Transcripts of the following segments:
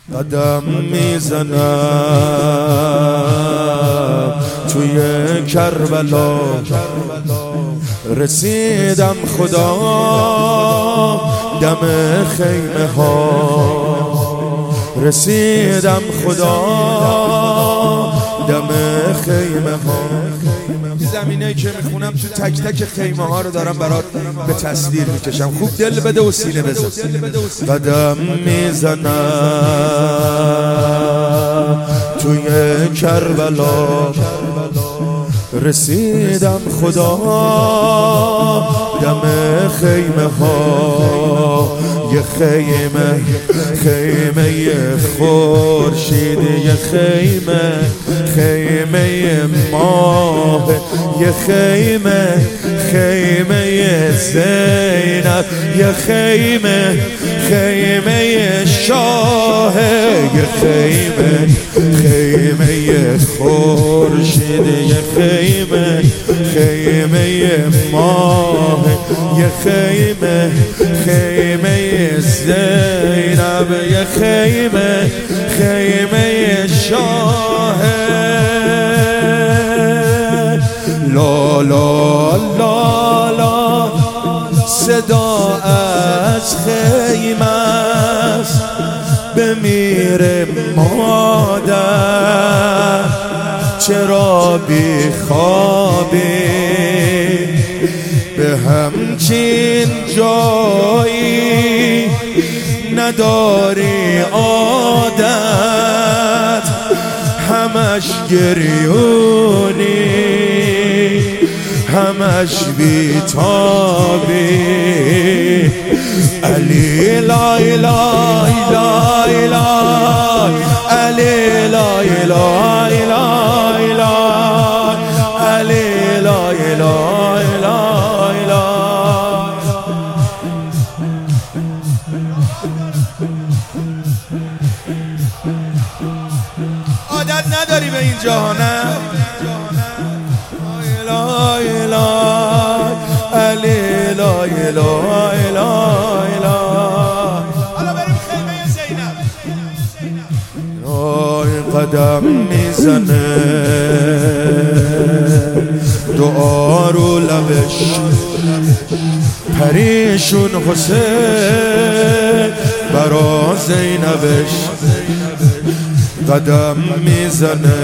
قدم میزنم توی کربلا، رسیدم خدا دم خیمه ها، رسیدم خدا دم خیمه ها. این زمینه‌ای که میخونم تو تک تک خیمه ها رو دارم برات به تصویر میکشم. خوب دل بده و سینه بزن. قدم میزنم توی کربلا، رسیدم خدا دم خیمه ها. یه خیمه، خیمه خورشید، یه خیمه، خیمه ماه، یه خیمه، خیمه زینب، یه خیمه، خیمه شاه، یه خیمه، خیمه خورشید، یه خیمه، خیمه ماه، یه خیمه، خیمه زینب، یه خیمه، خیمه شاه. لا لا لا لا صدا از خیمه است بمیره مادر، چرا بی خوابی به همچین جایی نداری عادت، همش گریونی، همش بیتابی. علی لا اله الا الله، علی لا اله الا الله، علی لا اله الا الله. عادت نداری به این جهان؟ لا اله علی لا اله الا الله. حالا بریم خیمه زینب. قدم میزنه دعا رو لبش، پریشون حسین برا زینبش. قدم میزنه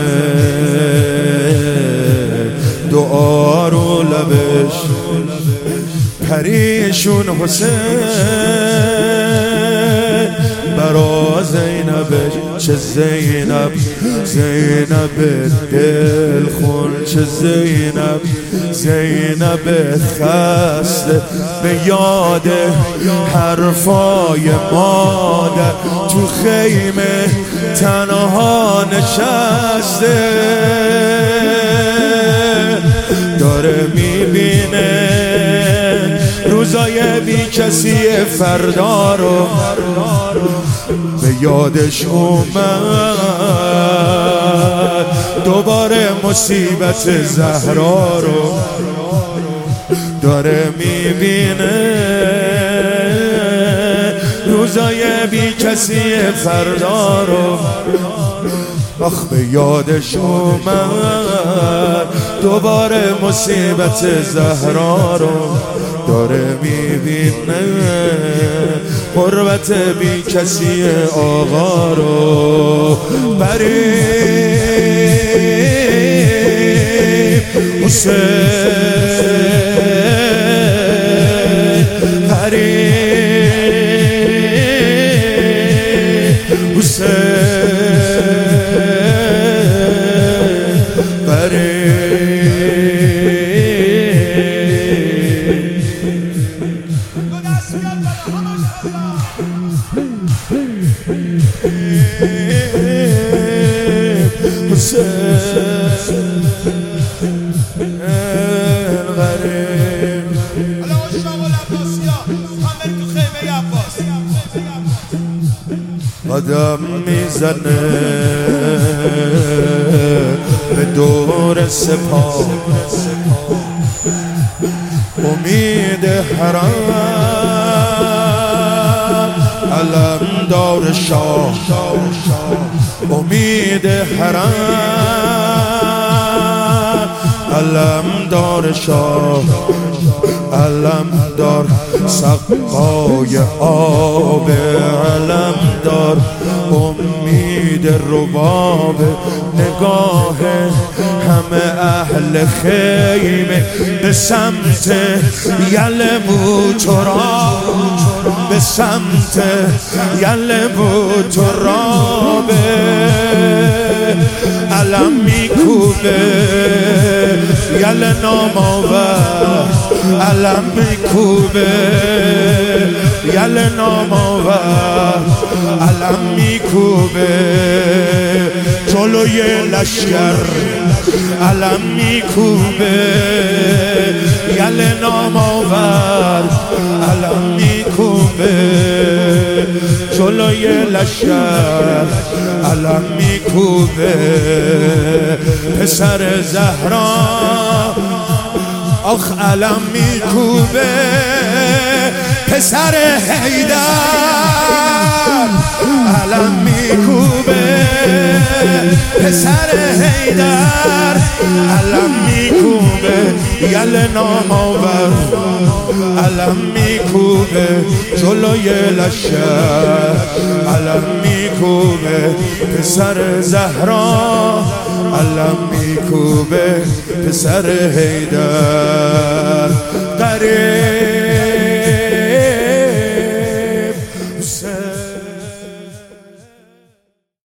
دعا رو لبش، پریشون حسین برا زینبش. چه زینب، زینب دل خون، چه زینب، زینب خسته به یاد حرفای مادر، تو خیمه تنها نشسته، داره میبینه روزای بی کسی فردا رو، به یادش اومد دوباره مصیبت زهرا رو، داره میبینه روزای بی کسی فردا رو. آخ به یادش اومد دوباره مصیبت زهرا رو، داره میبینه قربت بی کسی آقا رو. بریم حسین، بریم حسین، قدم میزنه به دور سپاه، امید حرم علم دار شاه امید حرم علم دار شاه علم دار سقای آب علم دار امید رباب نگاه همه اهل خیمه به سمت یلموتراب به سمت یلموتراب علم میکوبه یل نامآور علم میکوبه یل نامآور علم میکوبه جلوی لشکر علم میکوبه یل نامآور علم میکوبه جلوی لشکر علم میکوبه پسر زهرا آخ علم میکوبه پسر حیدر علم میکوبه پسر حیدر علم میکوبه یل نامآور علم میکوبه جلوی لشکر علم میکوبه پسر زهرا علم میکوبه پسر حیدر قریب